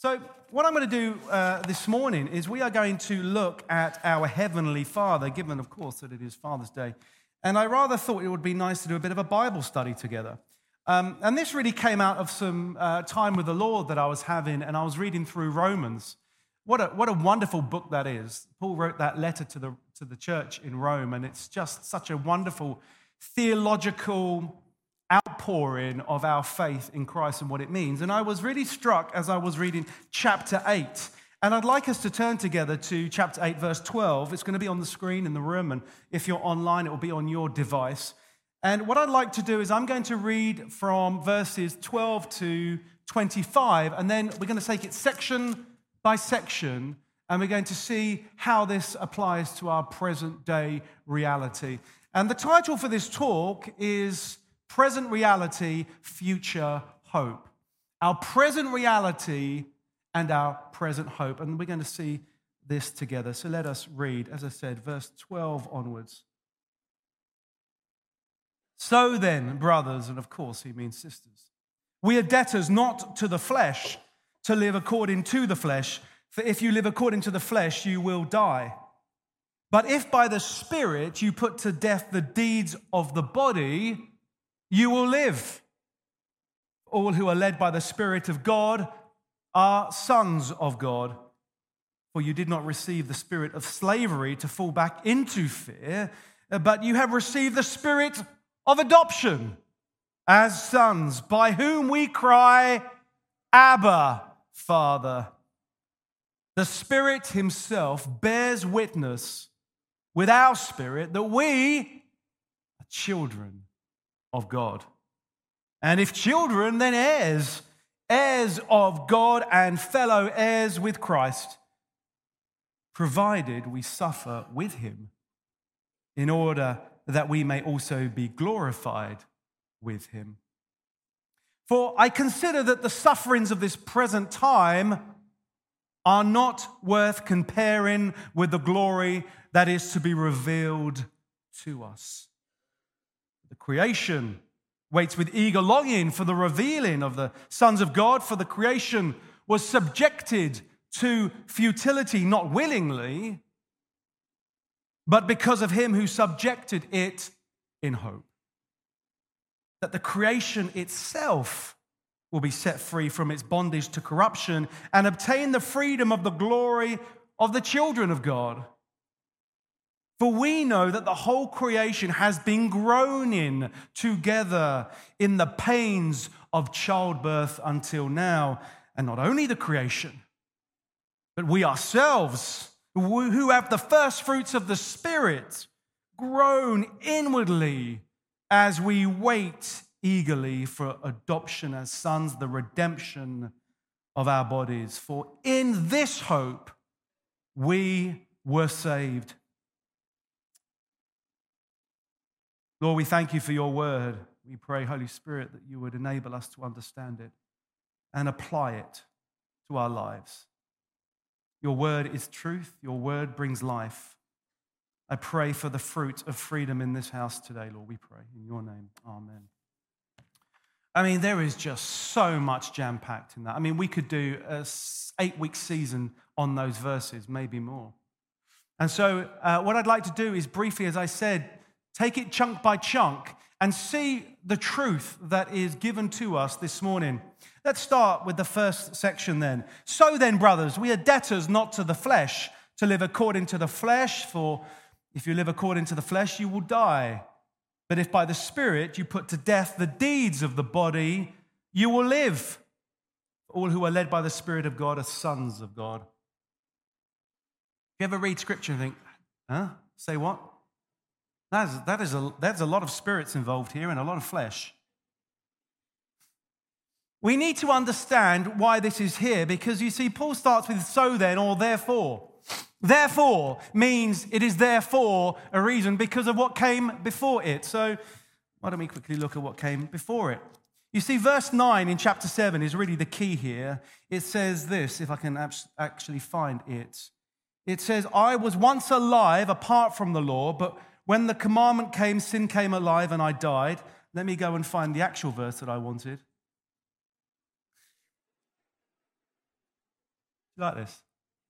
So what I'm going to do this morning is we are going to look at our Heavenly Father, given, of course, that it is Father's Day. And I rather thought it would be nice to do a bit of a Bible study together. And this really came out of some time with the Lord that I was having, and I was reading through Romans. What a wonderful book that is. Paul wrote that letter to the church in Rome, and it's just such a wonderful theological outpouring of our faith in Christ and what it means. And I was really struck as I was reading chapter 8. And I'd like us to turn together to chapter 8, verse 12. It's going to be on the screen in the room, and if you're online, it will be on your device. And what I'd like to do is I'm going to read from verses 12 to 25, and then we're going to take it section by section, and we're going to see how this applies to our present day reality. And the title for this talk is Present Reality, Future Hope. Our present reality and our present hope. And we're going to see this together. So let us read, as I said, verse 12 onwards. So then, brothers, and of course he means sisters, we are debtors not to the flesh, to live according to the flesh. For if you live according to the flesh, you will die. But if by the Spirit you put to death the deeds of the body, you will live. All who are led by the Spirit of God are sons of God. For you did not receive the spirit of slavery to fall back into fear, but you have received the spirit of adoption as sons, by whom we cry, Abba, Father. The Spirit himself bears witness with our spirit that we are children of God. And if children, then heirs, heirs of God and fellow heirs with Christ, provided we suffer with him, in order that we may also be glorified with him. For I consider that the sufferings of this present time are not worth comparing with the glory that is to be revealed to us. The creation waits with eager longing for the revealing of the sons of God, for the creation was subjected to futility, not willingly, but because of him who subjected it in hope. That the creation itself will be set free from its bondage to corruption and obtain the freedom of the glory of the children of God. For we know that the whole creation has been groaning together in the pains of childbirth until now. And not only the creation, but we ourselves, who have the first fruits of the Spirit, groan inwardly as we wait eagerly for adoption as sons, the redemption of our bodies. For in this hope we were saved. Lord, we thank you for your word. We pray, Holy Spirit, that you would enable us to understand it and apply it to our lives. Your word is truth. Your word brings life. I pray for the fruit of freedom in this house today, Lord, we pray. In your name, amen. I mean, there is just so much jam-packed in that. I mean, we could do an 8-week season on those verses, maybe more. And so what I'd like to do is briefly, as I said, take it chunk by chunk and see the truth that is given to us this morning. Let's start with the first section then. So then, brothers, we are debtors not to the flesh, to live according to the flesh, for if you live according to the flesh, you will die. But if by the Spirit you put to death the deeds of the body, you will live. All who are led by the Spirit of God are sons of God. You ever read Scripture and think, say what? There's a lot of spirits involved here and a lot of flesh. We need to understand why this is here, because you see, Paul starts with so then or therefore. Therefore means it is therefore a reason because of what came before it. So why don't we quickly look at what came before it? You see, verse 9 in chapter 7 is really the key here. It says this, if I can actually find it. It says, I was once alive apart from the law, but when the commandment came, sin came alive and I died. Let me go and find the actual verse that I wanted. You like this?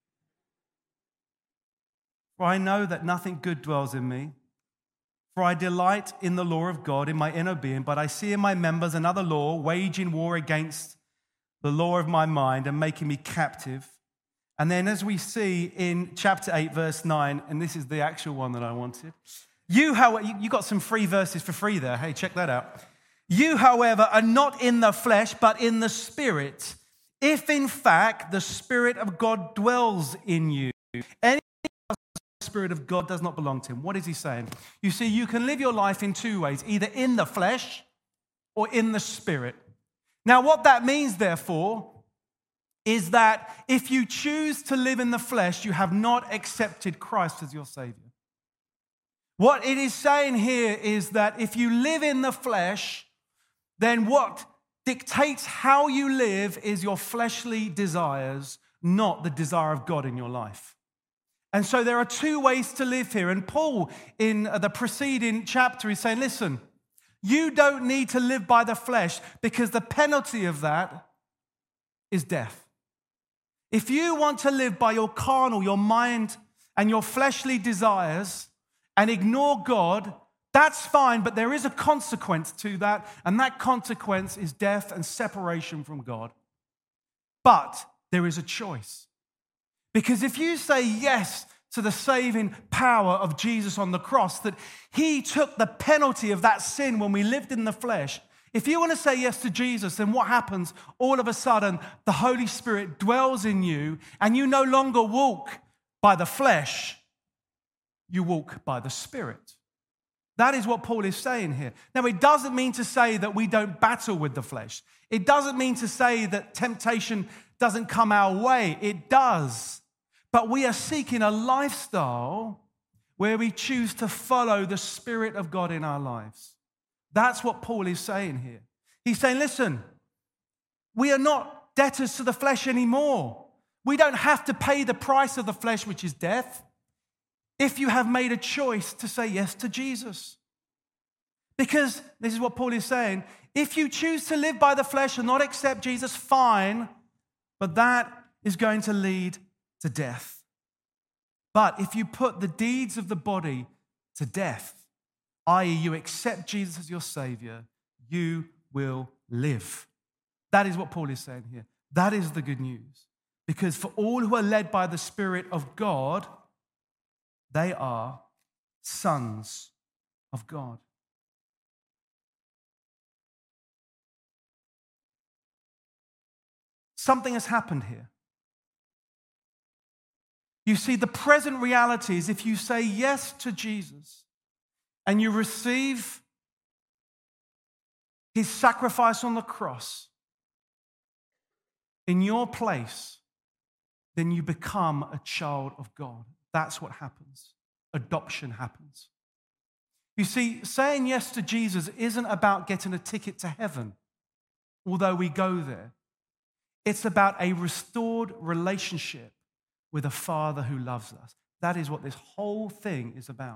For I know that nothing good dwells in me. For I delight in the law of God in my inner being, but I see in my members another law, waging war against the law of my mind and making me captive. And then as we see in chapter 8, verse 9, and this is the actual one that I wanted. You got some free verses for free there. Hey, check that out. You, however, are not in the flesh, but in the Spirit, if in fact the Spirit of God dwells in you. Any Spirit of God does not belong to him. What is he saying? You see, you can live your life in two ways, either in the flesh or in the Spirit. Now, what that means, therefore, is that if you choose to live in the flesh, you have not accepted Christ as your Savior. What it is saying here is that if you live in the flesh, then what dictates how you live is your fleshly desires, not the desire of God in your life. And so there are two ways to live here. And Paul, in the preceding chapter, is saying, listen, you don't need to live by the flesh because the penalty of that is death. If you want to live by your carnal, your mind, and your fleshly desires and ignore God, that's fine, but there is a consequence to that, and that consequence is death and separation from God. But there is a choice. Because if you say yes to the saving power of Jesus on the cross, that he took the penalty of that sin when we lived in the flesh, if you want to say yes to Jesus, then what happens? All of a sudden, the Holy Spirit dwells in you, and you no longer walk by the flesh, you walk by the Spirit. That is what Paul is saying here. Now, it doesn't mean to say that we don't battle with the flesh. It doesn't mean to say that temptation doesn't come our way. It does. But we are seeking a lifestyle where we choose to follow the Spirit of God in our lives. That's what Paul is saying here. He's saying, listen, we are not debtors to the flesh anymore. We don't have to pay the price of the flesh, which is death, if you have made a choice to say yes to Jesus. Because, this is what Paul is saying, if you choose to live by the flesh and not accept Jesus, fine, but that is going to lead to death. But if you put the deeds of the body to death, i.e. you accept Jesus as your Savior, you will live. That is what Paul is saying here. That is the good news. Because for all who are led by the Spirit of God, they are sons of God. Something has happened here. You see, the present reality is if you say yes to Jesus and you receive his sacrifice on the cross in your place, then you become a child of God. That's what happens. Adoption happens. You see, saying yes to Jesus isn't about getting a ticket to heaven, although we go there. It's about a restored relationship with a Father who loves us. That is what this whole thing is about.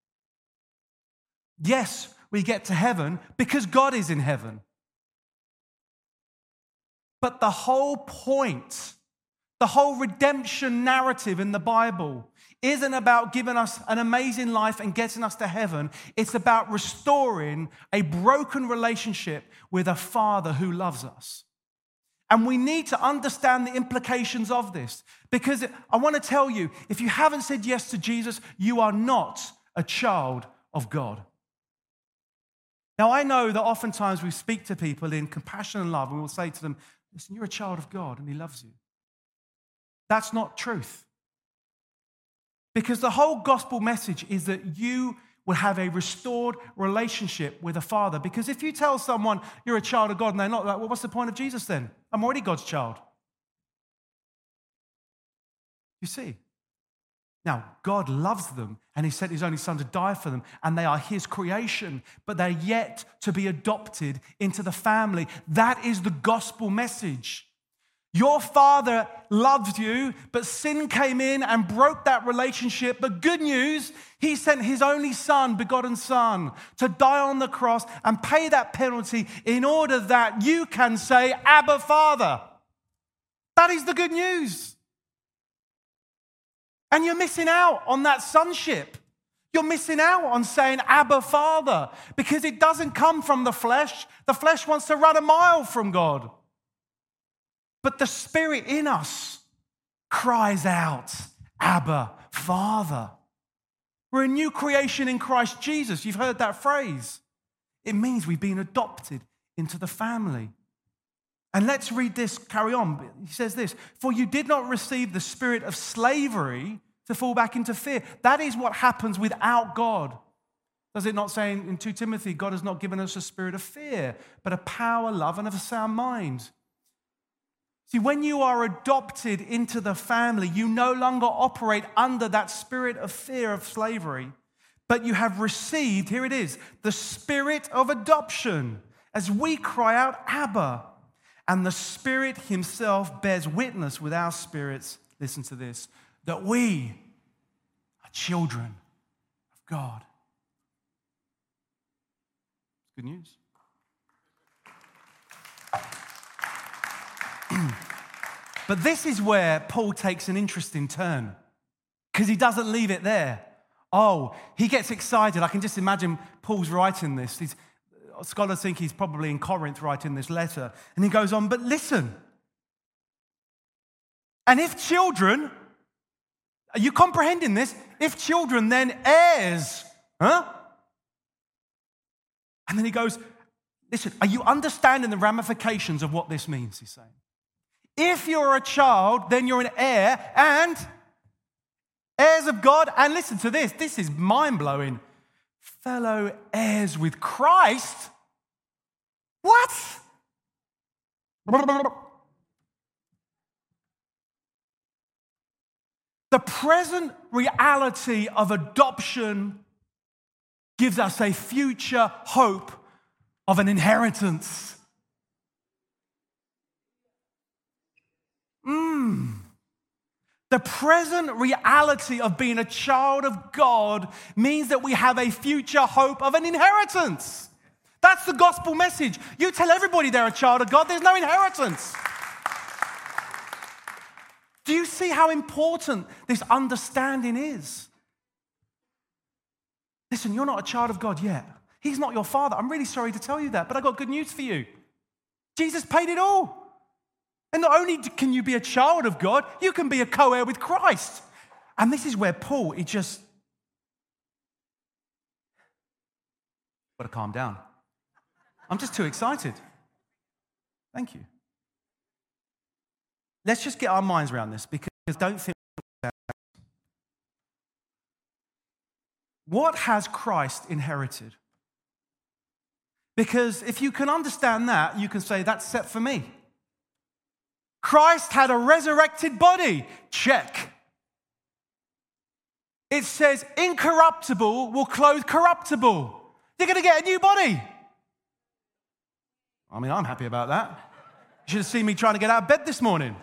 Yes, we get to heaven because God is in heaven. But the whole point, the whole redemption narrative in the Bible isn't about giving us an amazing life and getting us to heaven. It's about restoring a broken relationship with a Father who loves us. And we need to understand the implications of this. Because I want to tell you, if you haven't said yes to Jesus, you are not a child of God. Now, I know that oftentimes we speak to people in compassion and love, and we'll say to them, listen, you're a child of God, and he loves you. That's not truth. Because the whole gospel message is that you will have a restored relationship with a Father. Because if you tell someone you're a child of God and they're not, like, well, what's the point of Jesus then? I'm already God's child. You see? Now, God loves them, and he sent his only son to die for them, and they are his creation, but they're yet to be adopted into the family. That is the gospel message. Your Father loves you, but sin came in and broke that relationship. But good news, he sent his only son, begotten son, to die on the cross and pay that penalty in order that you can say, Abba, Father. That is the good news. And you're missing out on that sonship. You're missing out on saying, Abba, Father, because it doesn't come from the flesh. The flesh wants to run a mile from God. But the Spirit in us cries out, Abba, Father. We're a new creation in Christ Jesus. You've heard that phrase. It means we've been adopted into the family. And let's read this, carry on. He says this, for you did not receive the spirit of slavery to fall back into fear. That is what happens without God. Does it not say in 2 Timothy, God has not given us a spirit of fear, but a power, love, and of a sound mind? See, when you are adopted into the family, you no longer operate under that spirit of fear of slavery, but you have received, here it is, the spirit of adoption, as we cry out, Abba. And the Spirit himself bears witness with our spirits, listen to this, that we are children of God. Good news. But this is where Paul takes an interesting turn, because he doesn't leave it there. Oh, he gets excited. I can just imagine Paul's writing this. Scholars think he's probably in Corinth writing this letter. And he goes on, but listen. And if children, are you comprehending this? If children, then heirs. Huh? And then he goes, listen, are you understanding the ramifications of what this means, he's saying? If you're a child, then you're an heir and heirs of God. And listen to this. This is mind-blowing. Fellow heirs with Christ. What? The present reality of adoption gives us a future hope of an inheritance. The present reality of being a child of God means that we have a future hope of an inheritance. That's the gospel message. You tell everybody they're a child of God, there's no inheritance. Do you see how important this understanding is? Listen, you're not a child of God yet. He's not your father. I'm really sorry to tell you that, but I've got good news for you. Jesus paid it all. And not only can you be a child of God, you can be a co-heir with Christ. And this is where Paul, he just got to calm down. I'm just too excited. Thank you. Let's just get our minds around this, because don't think about it. What has Christ inherited? Because if you can understand that, you can say, that's set for me. Christ had a resurrected body. Check. It says incorruptible will clothe corruptible. You're going to get a new body. I mean, I'm happy about that. You should have seen me trying to get out of bed this morning.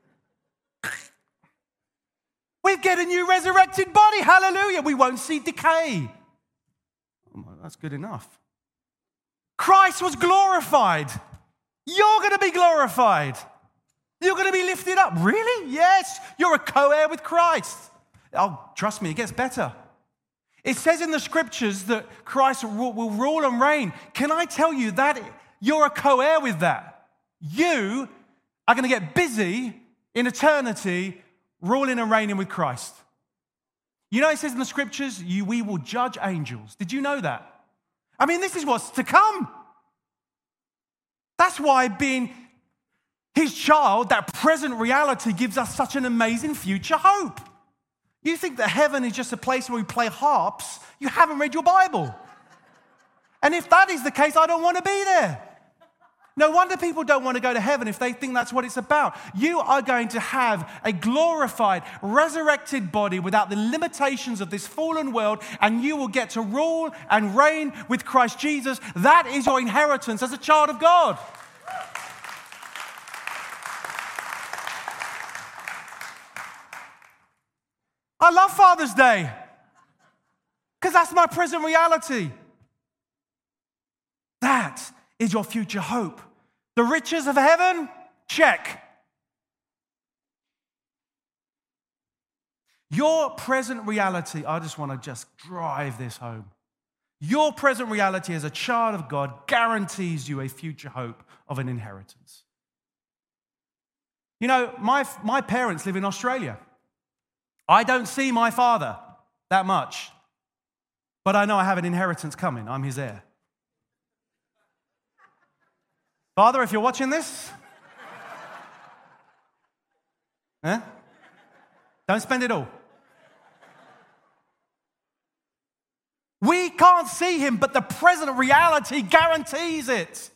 We get a new resurrected body. Hallelujah. We won't see decay. Oh, that's good enough. Christ was glorified. You're going to be glorified. You're going to be lifted up. Really? Yes. You're a co-heir with Christ. Oh, trust me, it gets better. It says in the scriptures that Christ will rule and reign. Can I tell you that you're a co-heir with that? You are going to get busy in eternity ruling and reigning with Christ. You know, it says in the scriptures, we will judge angels. Did you know that? I mean, this is what's to come. That's why being his child, that present reality, gives us such an amazing future hope. You think that heaven is just a place where we play harps? You haven't read your Bible. And if that is the case, I don't want to be there. No wonder people don't want to go to heaven if they think that's what it's about. You are going to have a glorified, resurrected body without the limitations of this fallen world, and you will get to rule and reign with Christ Jesus. That is your inheritance as a child of God. I love Father's Day because that's my present reality. That is your future hope. The riches of heaven, check. Your present reality, I just want to just drive this home. Your present reality as a child of God guarantees you a future hope of an inheritance. You know, my parents live in Australia. I don't see my father that much, but I know I have an inheritance coming. I'm his heir. Father, if you're watching this, don't spend it all. We can't see him, but the present reality guarantees it.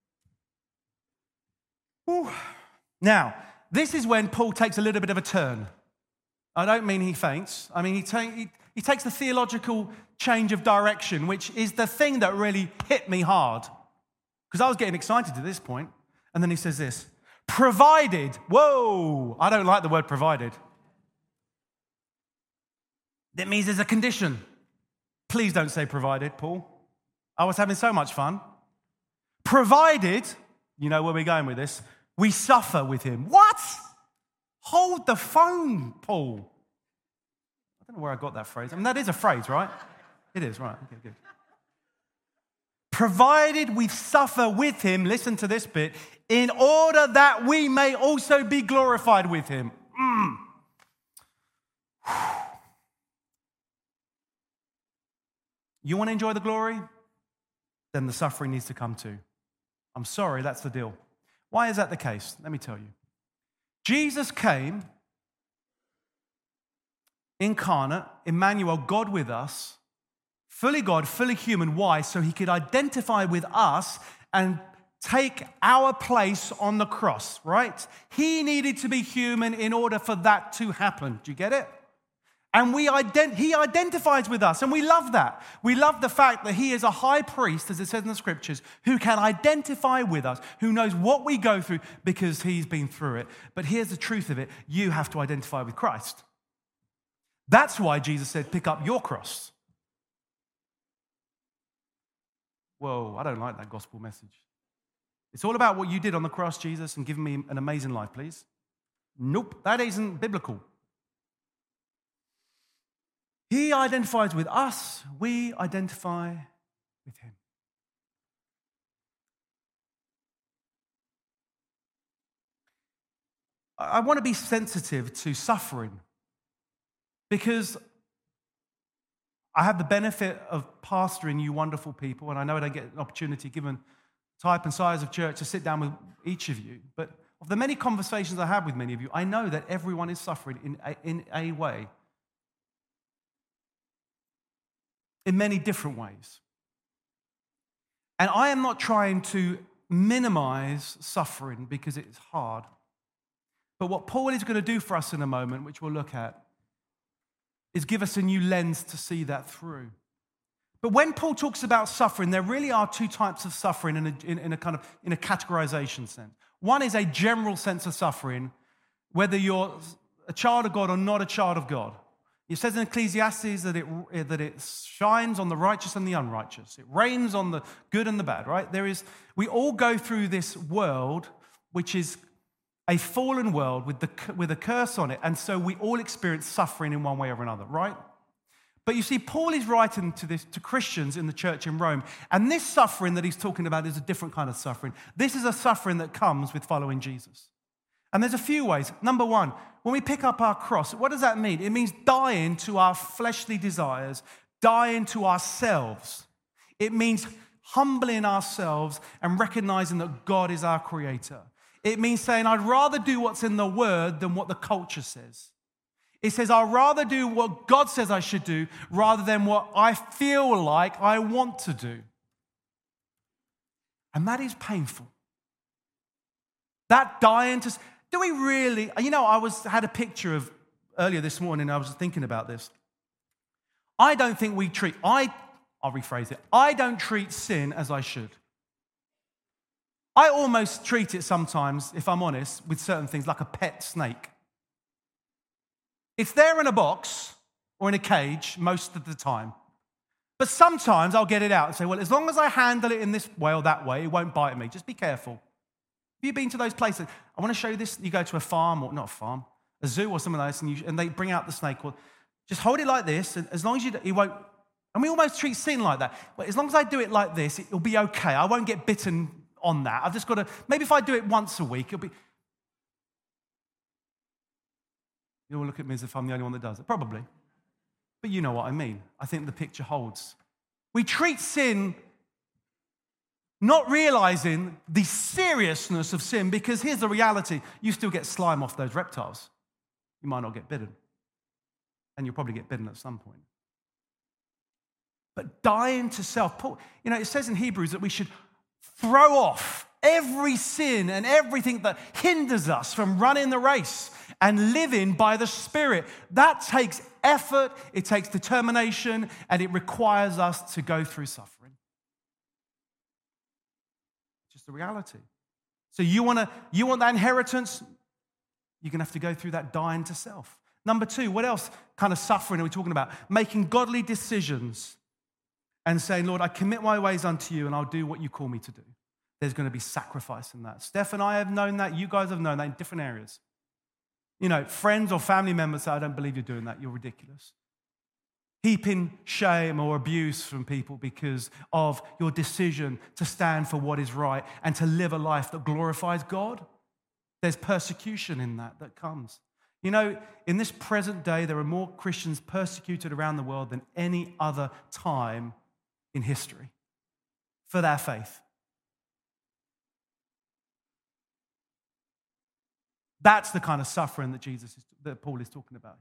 Whew. Now, this is when Paul takes a little bit of a turn. I don't mean he faints. I mean he takes the theological change of direction, which is the thing that really hit me hard. Because I was getting excited at this point. And then he says this, provided. Whoa, I don't like the word provided. That means there's a condition. Please don't say provided, Paul. I was having so much fun. Provided, you know where we're going with this, we suffer with him. What? Hold the phone, Paul. I don't know where I got that phrase. I mean, that is a phrase, right? It is, right. Okay, good. Provided we suffer with him, listen to this bit, in order that we may also be glorified with him. You want to enjoy the glory? Then the suffering needs to come too. I'm sorry, that's the deal. Why is that the case? Let me tell you. Jesus came, incarnate, Emmanuel, God with us, fully God, fully human. Why? So he could identify with us and take our place on the cross, right? He needed to be human in order for that to happen. Do you get it? And he identifies with us, and we love that. We love the fact that he is a high priest, as it says in the scriptures, who can identify with us, who knows what we go through because he's been through it. But here's the truth of it. You have to identify with Christ. That's why Jesus said, pick up your cross. Whoa, I don't like that gospel message. It's all about what you did on the cross, Jesus, and giving me an amazing life, please. Nope, that isn't biblical. He identifies with us, we identify with him. I want to be sensitive to suffering because I have the benefit of pastoring you wonderful people, and I know I don't get an opportunity given type and size of church to sit down with each of you, but of the many conversations I have with many of you, I know that everyone is suffering in a way. In many different ways. And I am not trying to minimize suffering because it's hard. But what Paul is going to do for us in a moment, which we'll look at, is give us a new lens to see that through. But when Paul talks about suffering, there really are two types of suffering in a categorization sense. One is a general sense of suffering, whether you're a child of God or not a child of God. It says in Ecclesiastes that it shines on the righteous and the unrighteous. It rains on the good and the bad, right? We all go through this world, which is a fallen world with a curse on it, and so we all experience suffering in one way or another, right? But you see, Paul is writing to Christians in the church in Rome, and this suffering that he's talking about is a different kind of suffering. This is a suffering that comes with following Jesus. And there's a few ways. Number one, when we pick up our cross, what does that mean? It means dying to our fleshly desires, dying to ourselves. It means humbling ourselves and recognizing that God is our creator. It means saying, I'd rather do what's in the word than what the culture says. It says, I'd rather do what God says I should do rather than what I feel like I want to do. And that is painful. That dying to... Do we really... You know, I had a picture of... Earlier this morning, I was thinking about this. I don't think we treat... I'll rephrase it. I don't treat sin as I should. I almost treat it sometimes, if I'm honest, with certain things, like a pet snake. It's there in a box or in a cage most of the time. But sometimes I'll get it out and say, well, as long as I handle it in this way or that way, it won't bite me. Just be careful. Have you been to those places? I want to show you this. You go to a farm, or not a farm, a zoo or something like this, and they bring out the snake, well, just hold it like this, and as long as you won't, and we almost treat sin like that. But as long as I do it like this, it'll be okay. I won't get bitten on that. I've just got to, maybe if I do it once a week, it'll be. You'll look at me as if I'm the only one that does it. Probably. But you know what I mean. I think the picture holds. We treat sin not realizing the seriousness of sin, because here's the reality. You still get slime off those reptiles. You might not get bitten. And you'll probably get bitten at some point. But dying to self. Paul, it says in Hebrews that we should throw off every sin and everything that hinders us from running the race and living by the Spirit. That takes effort, it takes determination, and it requires us to go through suffering. Just the reality. So you want that inheritance? You're going to have to go through that dying to self. Number 2, what else kind of suffering are we talking about? Making godly decisions and saying, Lord, I commit my ways unto you and I'll do what you call me to do. There's going to be sacrifice in that. Steph and I have known that. You guys have known that in different areas. Friends or family members say, I don't believe you're doing that. You're ridiculous. Heaping shame or abuse from people because of your decision to stand for what is right and to live a life that glorifies God. There's persecution in that comes. In this present day, there are more Christians persecuted around the world than any other time in history for their faith. That's the kind of suffering that Paul is talking about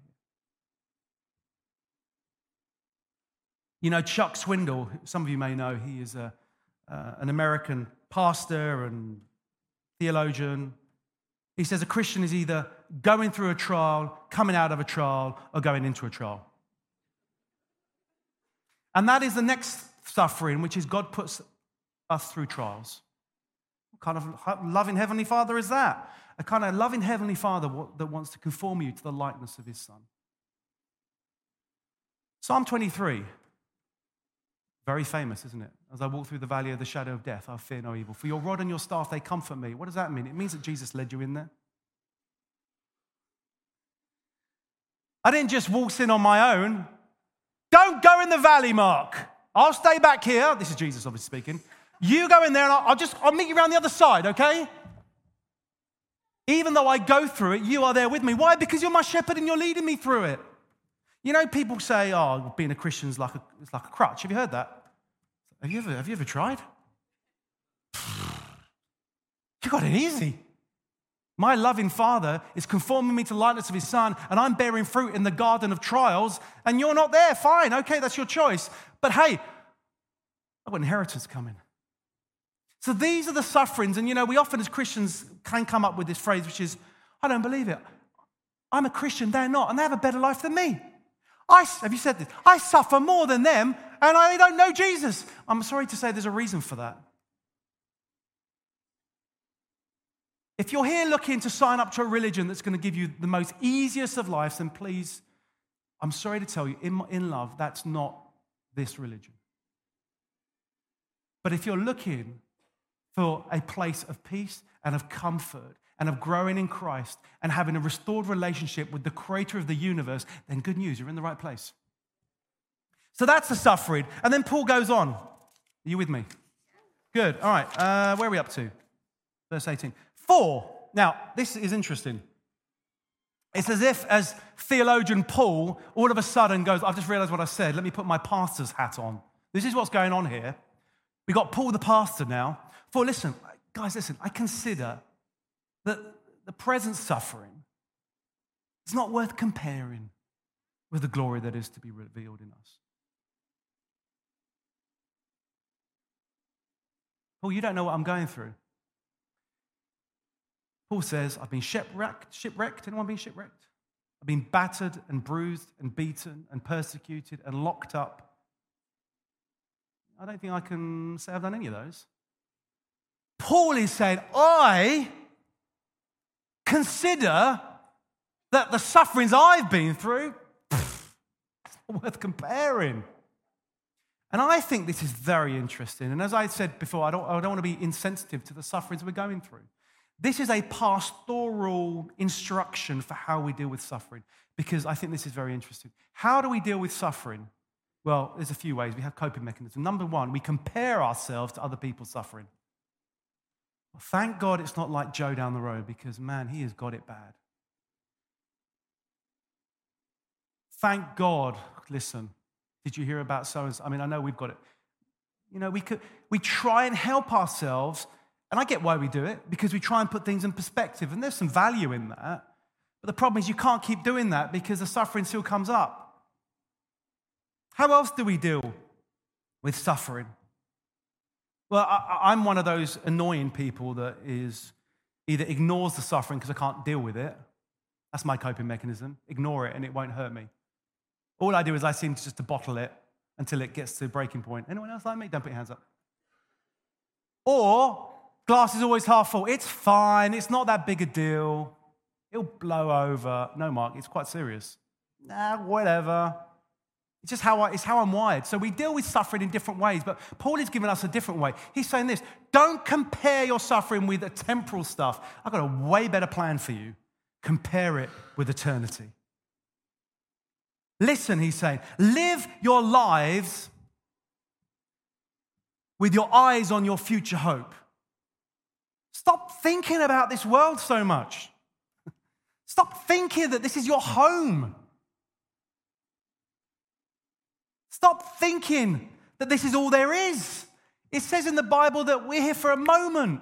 here. Chuck Swindoll, some of you may know, he is an American pastor and theologian. He says a Christian is either going through a trial, coming out of a trial, or going into a trial. And that is the next suffering, which is God puts us through trials. What kind of loving Heavenly Father is that? A kind of loving Heavenly Father that wants to conform you to the likeness of His Son. Psalm 23. Very famous, isn't it? As I walk through the valley of the shadow of death, I fear no evil. For your rod and your staff, they comfort me. What does that mean? It means that Jesus led you in there. I didn't just waltz in on my own. Don't go in the valley, Mark. I'll stay back here. This is Jesus obviously speaking. You go in there and I'll meet you around the other side, okay? Even though I go through it, you are there with me. Why? Because you're my shepherd and you're leading me through it. People say, being a Christian is like a crutch. Have you heard that? Have you ever tried? You got it easy. My loving Father is conforming me to the likeness of His Son, and I'm bearing fruit in the garden of trials, and you're not there. Fine, okay, that's your choice. But hey, I've got inheritance coming. So these are the sufferings, and we often as Christians can come up with this phrase, which is, I don't believe it. I'm a Christian, they're not, and they have a better life than me. Have you said this? I suffer more than them, and I don't know Jesus. I'm sorry to say there's a reason for that. If you're here looking to sign up to a religion that's going to give you the most easiest of lives, then please, I'm sorry to tell you, in love, that's not this religion. But if you're looking for a place of peace and of comfort and of growing in Christ and having a restored relationship with the creator of the universe, then good news, you're in the right place. So that's the suffering. And then Paul goes on. Are you with me? Good. All right. Where are we up to? Verse 18. 4. Now, this is interesting. It's as if, as theologian Paul, all of a sudden goes, I've just realized what I said. Let me put my pastor's hat on. This is what's going on here. We got Paul the pastor now. Guys, listen, I consider that the present suffering is not worth comparing with the glory that is to be revealed in us. Paul, you don't know what I'm going through. Paul says, I've been shipwrecked. Anyone been shipwrecked? I've been battered and bruised and beaten and persecuted and locked up. I don't think I can say I've done any of those. Paul is saying, I consider that the sufferings I've been through, it's not worth comparing. And I think this is very interesting. And as I said before, I don't want to be insensitive to the sufferings we're going through. This is a pastoral instruction for how we deal with suffering, because I think this is very interesting. How do we deal with suffering? Well, there's a few ways. We have coping mechanisms. Number one, we compare ourselves to other people's suffering. Well, thank God it's not like Joe down the road, because, man, he has got it bad. Thank God, listen, did you hear about so-and-so? I mean, I know we've got it. You know, we try and help ourselves, and I get why we do it, because we try and put things in perspective, and there's some value in that. But the problem is you can't keep doing that because the suffering still comes up. How else do we deal with suffering? Well, I'm one of those annoying people that is either ignores the suffering because I can't deal with it. That's my coping mechanism. Ignore it and it won't hurt me. All I do is I seem to just to bottle it until it gets to a breaking point. Anyone else like me? Don't put your hands up. Or glass is always half full. It's fine. It's not that big a deal. It'll blow over. No, Mark, it's quite serious. Nah, whatever. It's just how I'm wired. So we deal with suffering in different ways, but Paul is giving us a different way. He's saying this: don't compare your suffering with the temporal stuff. I've got a way better plan for you. Compare it with eternity. Listen, he's saying, live your lives with your eyes on your future hope. Stop thinking about this world so much. Stop thinking that this is your home. Stop thinking that this is all there is. It says in the Bible that we're here for a moment.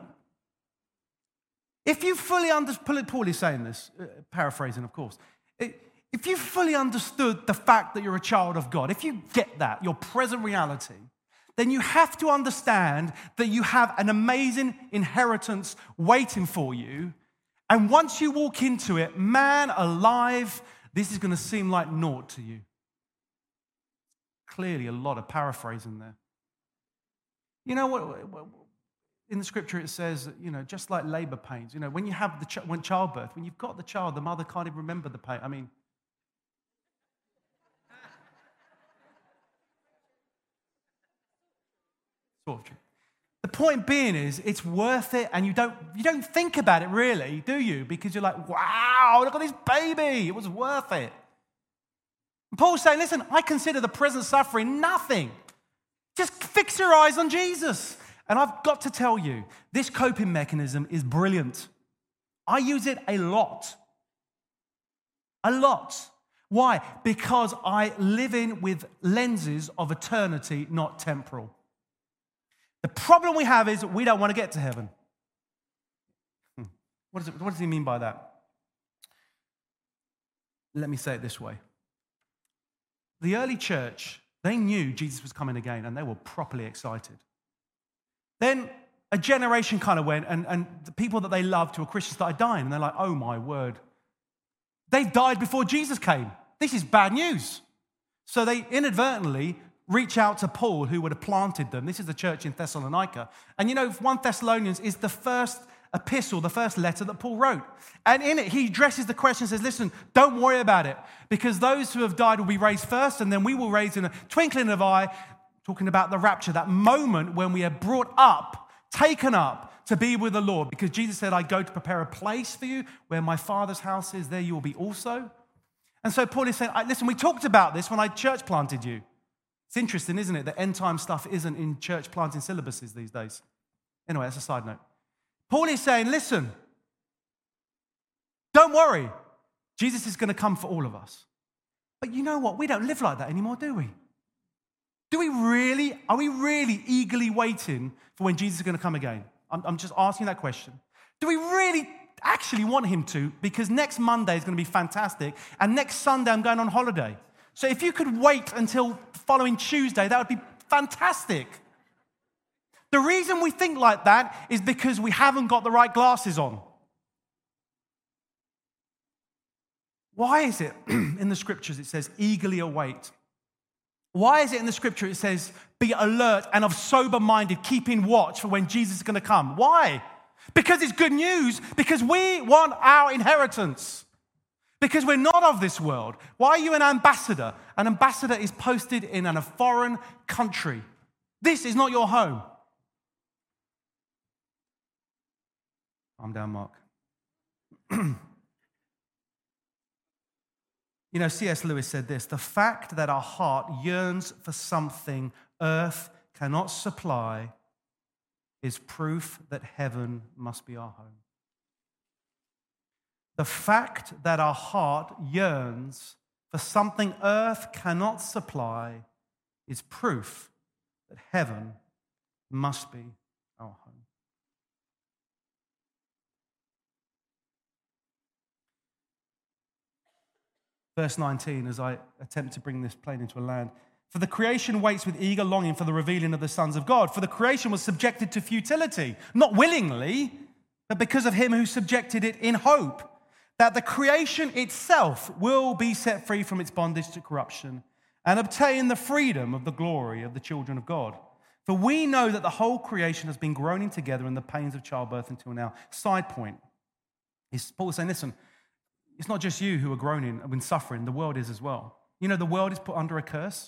If you fully understood, Paul is saying this, paraphrasing, of course. If you fully understood the fact that you're a child of God, if you get that, your present reality, then you have to understand that you have an amazing inheritance waiting for you. And once you walk into it, man alive, this is going to seem like naught to you. Clearly a lot of paraphrasing there. You know what? In the scripture it says, just like labor pains, when you have when childbirth, when you've got the child, the mother can't even remember the pain. I mean, sort of true. The point being is, it's worth it, and you don't think about it really, do you? Because you're like, wow, look at this baby. It was worth it. And Paul's saying, listen, I consider the present suffering nothing. Just fix your eyes on Jesus. And I've got to tell you, this coping mechanism is brilliant. I use it a lot. A lot. Why? Because I live in with lenses of eternity, not temporal. The problem we have is we don't want to get to heaven. What does he mean by that? Let me say it this way. The early church, they knew Jesus was coming again, and they were properly excited. Then a generation kind of went, and the people that they loved who were Christians started dying, and they're like, oh my word. They died before Jesus came. This is bad news. So they inadvertently reach out to Paul, who would have planted them. This is the church in Thessalonica. And 1 Thessalonians is the first epistle, the first letter that Paul wrote. And in it, he addresses the question and says, listen, don't worry about it, because those who have died will be raised first, and then we will raise in a twinkling of an eye, talking about the rapture, that moment when we are brought up, taken up to be with the Lord, because Jesus said, I go to prepare a place for you where my Father's house is, there you will be also. And so Paul is saying, listen, we talked about this when I church planted you. It's interesting, isn't it, that end time stuff isn't in church planting syllabuses these days. Anyway, that's a side note. Paul is saying, listen, don't worry. Jesus is going to come for all of us. But you know what? We don't live like that anymore, do we? Are we really eagerly waiting for when Jesus is going to come again? I'm just asking that question. Do we really actually want him to? Because next Monday is going to be fantastic, and next Sunday I'm going on holiday. So if you could wait until the following Tuesday, that would be fantastic. The reason we think like that is because we haven't got the right glasses on. Why is it in the scriptures it says eagerly await? Why is it in the scripture it says be alert and of sober-minded, keeping watch for when Jesus is going to come? Why? Because it's good news, because we want our inheritance. Because we're not of this world. Why are you an ambassador? An ambassador is posted in a foreign country. This is not your home. Calm down, Mark. C.S. Lewis said this: the fact that our heart yearns for something earth cannot supply is proof that heaven must be our home. The fact that our heart yearns for something earth cannot supply is proof that heaven must be our home. Verse 19, as I attempt to bring this plane into a land. For the creation waits with eager longing for the revealing of the sons of God. For the creation was subjected to futility, not willingly, but because of him who subjected it in hope, that the creation itself will be set free from its bondage to corruption and obtain the freedom of the glory of the children of God. For we know that the whole creation has been groaning together in the pains of childbirth until now. Side point is Paul saying, listen, it's not just you who are groaning and suffering, the world is as well. The world is put under a curse.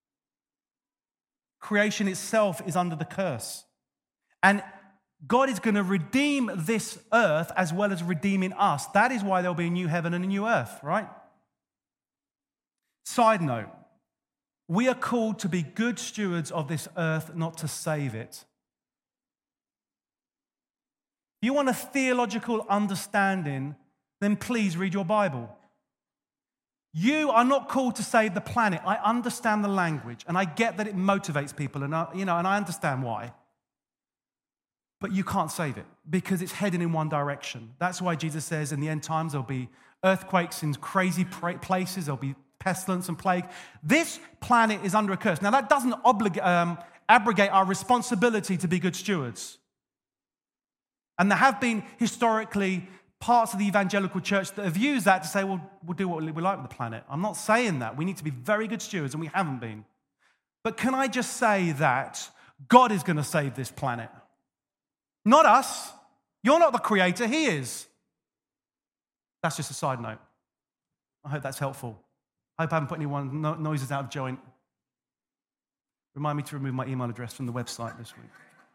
Creation itself is under the curse. And God is going to redeem this earth as well as redeeming us. That is why there'll be a new heaven and a new earth, right? Side note, we are called to be good stewards of this earth, not to save it. If you want a theological understanding, then please read your Bible. You are not called to save the planet. I understand the language, and I get that it motivates people, and I understand why. But you can't save it because it's heading in one direction. That's why Jesus says in the end times there'll be earthquakes in crazy places, there'll be pestilence and plague. This planet is under a curse. Now that doesn't abrogate our responsibility to be good stewards. And there have been historically parts of the evangelical church that have used that to say, well, we'll do what we like with the planet. I'm not saying that. We need to be very good stewards, and we haven't been. But can I just say that God is going to save this planet? Not us. You're not the creator. He is. That's just a side note. I hope that's helpful. I hope I haven't put anyone noises out of joint. Remind me to remove my email address from the website this week.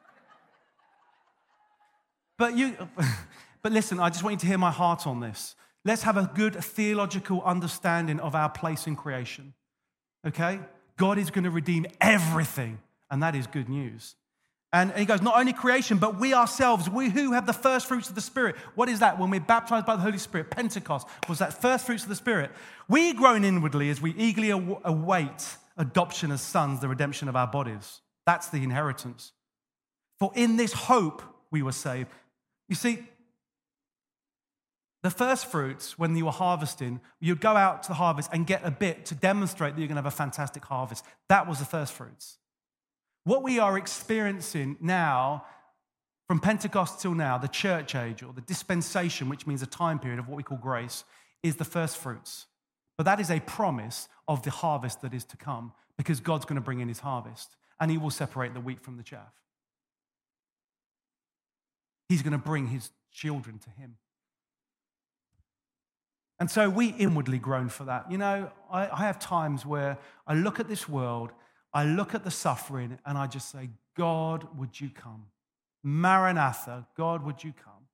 But listen, I just want you to hear my heart on this. Let's have a good theological understanding of our place in creation. Okay? God is going to redeem everything, and that is good news. And he goes, not only creation, but we ourselves, we who have the first fruits of the Spirit. What is that? When we're baptized by the Holy Spirit, Pentecost was that first fruits of the Spirit. We groan inwardly as we eagerly await adoption as sons, the redemption of our bodies. That's the inheritance. For in this hope we were saved. You see, the first fruits, when you were harvesting, you'd go out to the harvest and get a bit to demonstrate that you're going to have a fantastic harvest. That was the first fruits. What we are experiencing now, from Pentecost till now, the church age or the dispensation, which means a time period of what we call grace, is the first fruits. But that is a promise of the harvest that is to come, because God's going to bring in his harvest and he will separate the wheat from the chaff. He's going to bring his children to him. And so we inwardly groan for that. I have times where I look at this world, I look at the suffering, and I just say, God, would you come? Maranatha, God, would you come?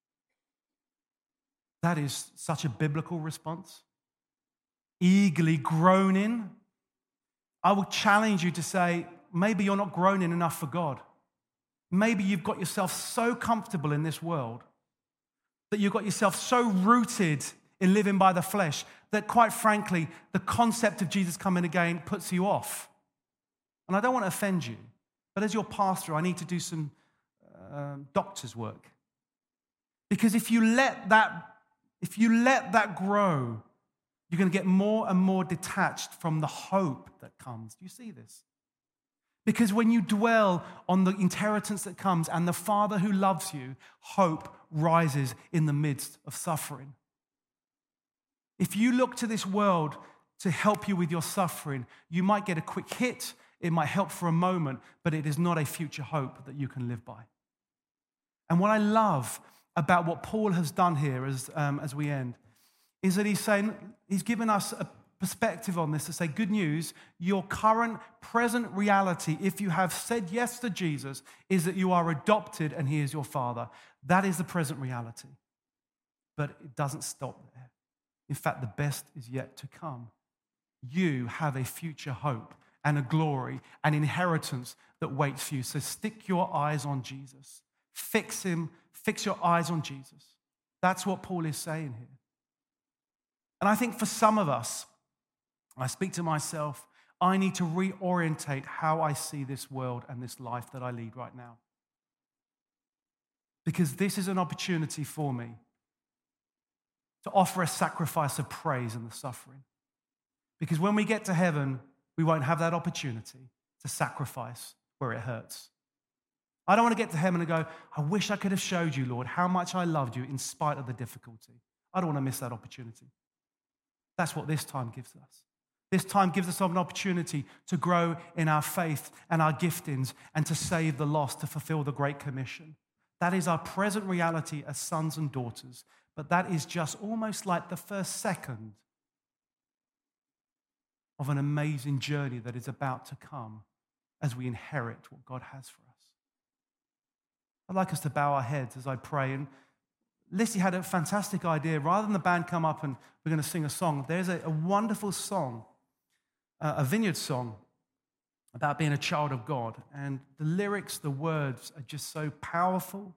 That is such a biblical response. Eagerly groaning. I will challenge you to say, maybe you're not groaning enough for God. Maybe you've got yourself so comfortable in this world that you've got yourself so rooted in living by the flesh that, quite frankly, the concept of Jesus coming again puts you off. And I don't want to offend you, but as your pastor, I need to do some doctor's work. Because if you let that grow, you're going to get more and more detached from the hope that comes. Do you see this? Because when you dwell on the inheritance that comes and the Father who loves you, hope rises in the midst of suffering. If you look to this world to help you with your suffering, you might get a quick hit. It might help for a moment, but it is not a future hope that you can live by. And what I love about what Paul has done here as we end is that he's saying, he's given us perspective on this to say, good news, your current, present reality, if you have said yes to Jesus, is that you are adopted and he is your Father. That is the present reality. But it doesn't stop there. In fact, the best is yet to come. You have a future hope and a glory, an inheritance that waits for you. So stick your eyes on Jesus. Fix him. Fix your eyes on Jesus. That's what Paul is saying here. And I think for some of us, I speak to myself, I need to reorientate how I see this world and this life that I lead right now. Because this is an opportunity for me to offer a sacrifice of praise in the suffering. Because when we get to heaven, we won't have that opportunity to sacrifice where it hurts. I don't want to get to heaven and go, I wish I could have showed you, Lord, how much I loved you in spite of the difficulty. I don't want to miss that opportunity. That's what this time gives us. This time gives us an opportunity to grow in our faith and our giftings and to save the lost, to fulfill the Great Commission. That is our present reality as sons and daughters. But that is just almost like the first second of an amazing journey that is about to come as we inherit what God has for us. I'd like us to bow our heads as I pray. And Lissy had a fantastic idea. Rather than the band come up and we're going to sing a song, there's a wonderful song, a Vineyard song about being a child of God. And the lyrics, the words are just so powerful.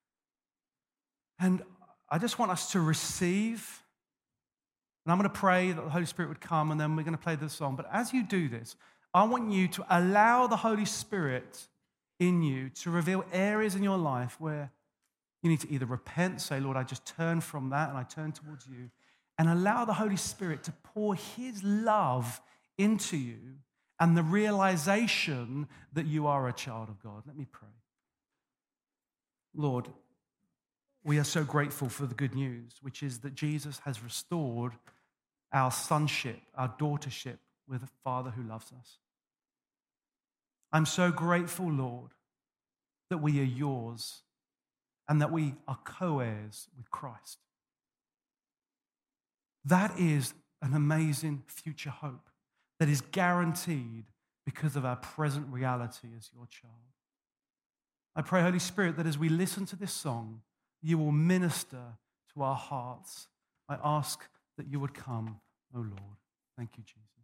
And I just want us to receive. And I'm going to pray that the Holy Spirit would come, and then we're going to play this song. But as you do this, I want you to allow the Holy Spirit in you to reveal areas in your life where you need to either repent, say, Lord, I just turn from that and I turn towards you, and allow the Holy Spirit to pour his love into you and the realization that you are a child of God. Let me pray. Lord, we are so grateful for the good news, which is that Jesus has restored our sonship, our daughtership with a Father who loves us. I'm so grateful, Lord, that we are yours and that we are co-heirs with Christ. That is an amazing future hope that is guaranteed because of our present reality as your child. I pray, Holy Spirit, that as we listen to this song, you will minister to our hearts. I ask that you would come, O Lord. Thank you, Jesus.